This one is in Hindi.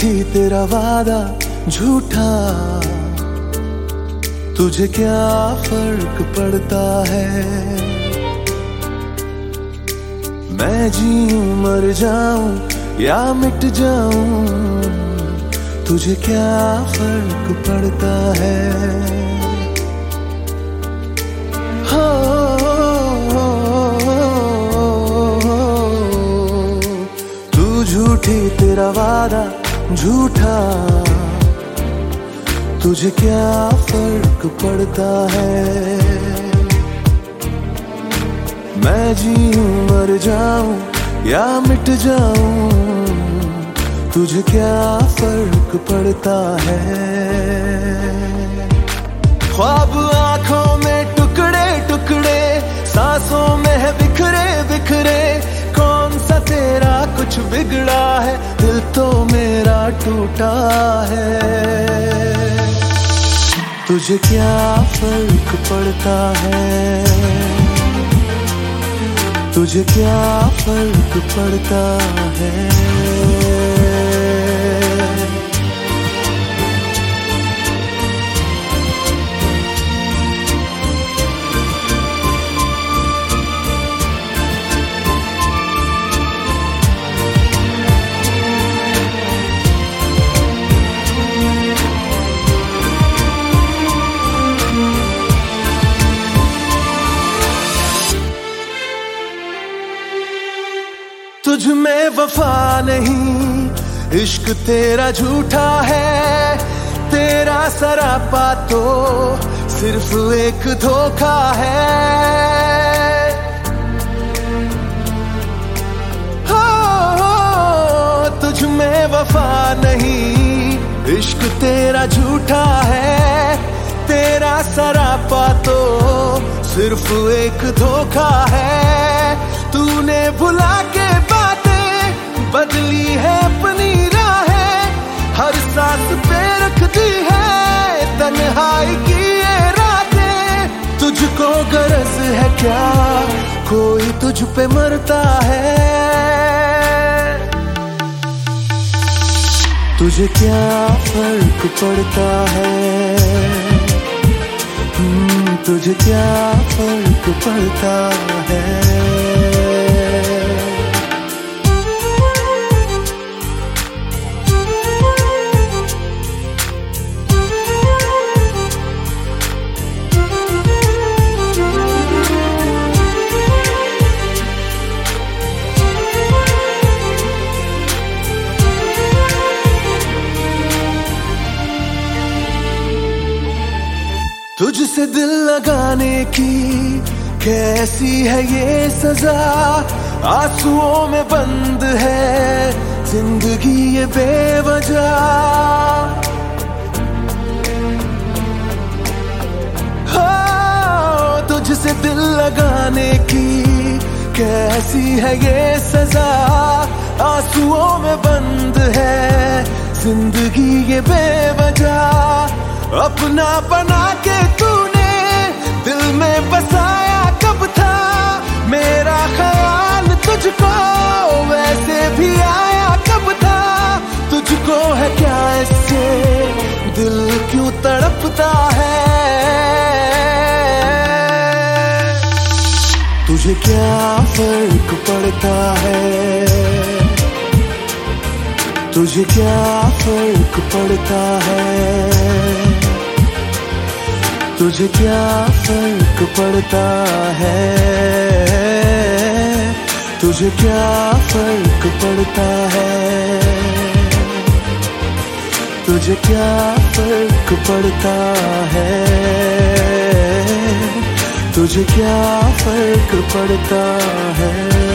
झूठी तेरा वादा झूठा, तुझे क्या फर्क पड़ता है। मैं जीऊं मर जाऊं या मिट जाऊं, तुझे क्या फर्क पड़ता है। तू झूठी तेरा वादा झूठा, तुझे क्या फर्क पड़ता है। मैं जीऊं मर जाऊं या मिट जाऊं, तुझे क्या फर्क पड़ता है। ख्वाब आंखों में टुकड़े टुकड़े, सांसों में है बिखरे बिखरे, कौन सा तेरा कुछ बिगड़ा है, दिल तो मेरा टूटा है। तुझे क्या फर्क पड़ता है, तुझे क्या फर्क पड़ता है। तुझ में वफा नहीं, इश्क तेरा झूठा है, तेरा सरापा तो सिर्फ एक धोखा है। हो, तुझ में वफा नहीं, इश्क तेरा झूठा है, तेरा सरापा तो सिर्फ एक धोखा है। तूने भुला के बदली है अपनी राहें, हर सांस पे रख दी है तन्हाई की ये रातें। तुझको गरज है क्या कोई तुझ पे मरता है, तुझे क्या फर्क पड़ता है। तुझे क्या फर्क पड़ता है। तुझसे दिल लगाने की कैसी है ये सजा, आंसुओं में बंद है जिंदगी ये बेवजह। तुझसे दिल लगाने की कैसी है ये सजा, आंसुओं में बंद है जिंदगी ये बेवजह। अपना बना के तूने दिल में बसाया कब था, मेरा ख्याल तुझको वैसे भी आया कब था। तुझको है क्या इससे दिल क्यों तड़पता है, तुझे क्या फर्क पड़ता है। तुझे क्या फर्क पड़ता है, तुझे क्या फर्क पड़ता है। तुझे क्या फर्क पड़ता है, तुझे क्या फर्क पड़ता है। तुझे क्या फर्क पड़ता है।